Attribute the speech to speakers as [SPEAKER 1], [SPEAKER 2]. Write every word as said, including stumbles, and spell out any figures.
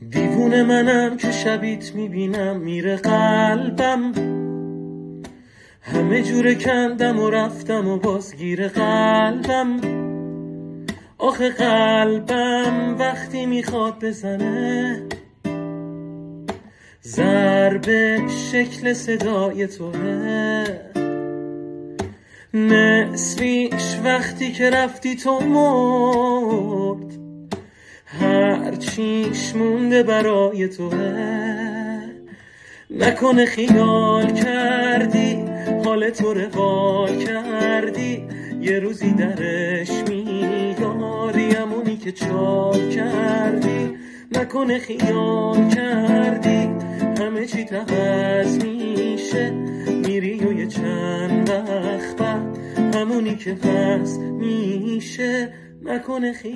[SPEAKER 1] دیوونه منم که شبیت میبینم میره قلبم، همه جوره کندم و رفتم و بازگیر قلبم. آخه قلبم وقتی میخواد بزنه ضربه شکل صدای توه. نصفیش وقتی که رفتی تو مرد، هر چیش مونده برای توه. نکنه خیال کردی حال تو روال کردی، یه روزی درش میاری همونی که چال کردی. نکنه خیال کردی همه چی عوض میشه، میری و یه چند وقت بعد همونی که هست میشه. نکنه خیال